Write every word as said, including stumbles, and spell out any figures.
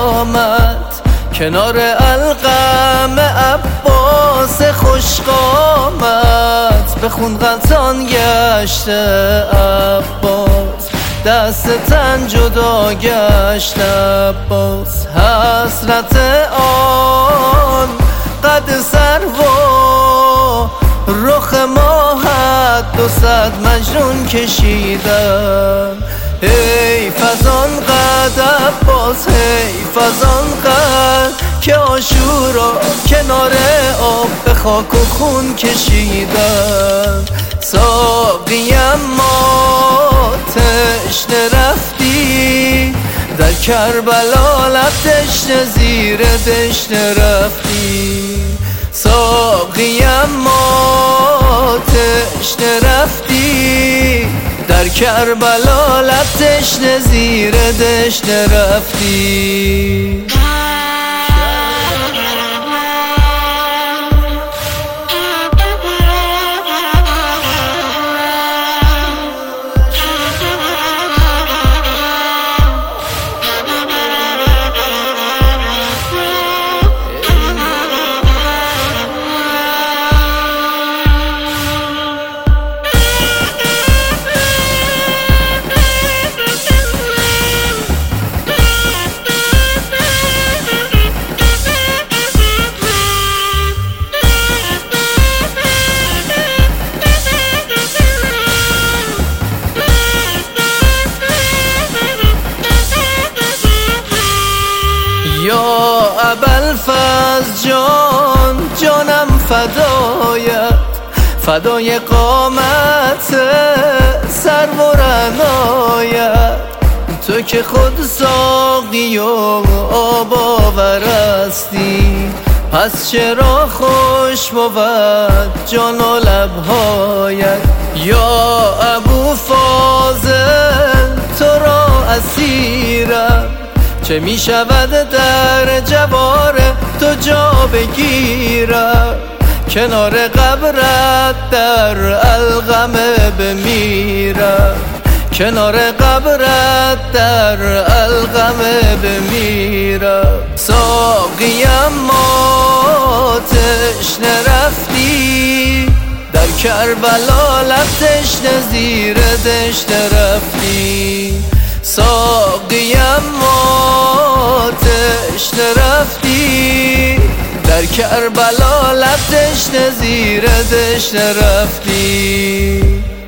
آمد کنار القم عباس خوشقامت، به خون غلطان گشته عباس، دست تن جدا گشت عباس. حسرت آن قد سروا رخ ماهت دو صد مجنون کشیدم. حیف از آن قد عباس، حیف از آن قد که عاشورا کنار آب به خاک و خون کشیدم. ساقیم ما تشنه رفتی در کربلا، لب تشنه زیر دشنه رفتی. ساقیم ما تشنه رفتی در کربلا، لب تشنه زیر دشنه رفتی. یا ابوالفضل جان جانم فدایت، فدای قامت سرو و رعنایت. تو که خود ساقی و آب آورستی، پس چرا خوش بود جان و لبهایت. یا ابوالفضل تو را اسیرم، چه می شود در جوار تو جا بگیرم. کنار قبرت در القم بمیرم، کنار قبرت در القم بمیرم. ساقیم ما تشنه رفتی در کربلا، لب تشنه زیر دشنه رفتی. ساقیم ما تشنه رفتی در کربلا، لب تشنه زیر دشنه رفتی.